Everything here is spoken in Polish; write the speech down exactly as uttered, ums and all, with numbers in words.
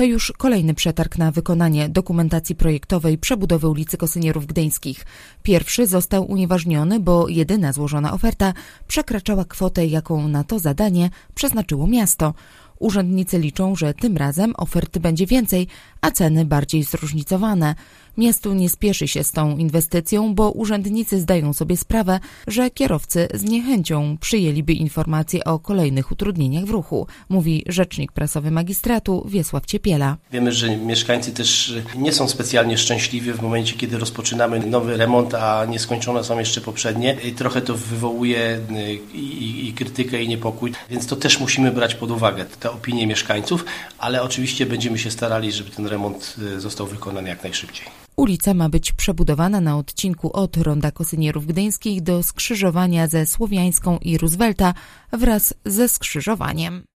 To już kolejny przetarg na wykonanie dokumentacji projektowej przebudowy ulicy Kosynierów Gdyńskich. Pierwszy został unieważniony, bo jedyna złożona oferta przekraczała kwotę, jaką na to zadanie przeznaczyło miasto. Urzędnicy liczą, że tym razem oferty będzie więcej, a ceny bardziej zróżnicowane. Miastu nie spieszy się z tą inwestycją, bo urzędnicy zdają sobie sprawę, że kierowcy z niechęcią przyjęliby informacje o kolejnych utrudnieniach w ruchu, mówi rzecznik prasowy magistratu Wiesław Ciepiela. Wiemy, że mieszkańcy też nie są specjalnie szczęśliwi w momencie, kiedy rozpoczynamy nowy remont, a nieskończone są jeszcze poprzednie. I trochę to wywołuje i, i, i krytykę, i niepokój, więc to też musimy brać pod uwagę, te opinie mieszkańców, ale oczywiście będziemy się starali, żeby ten remont został wykonany jak najszybciej. Ulica ma być przebudowana na odcinku od ronda Kosynierów Gdyńskich do skrzyżowania ze Słowiańską i Roosevelta wraz ze skrzyżowaniem.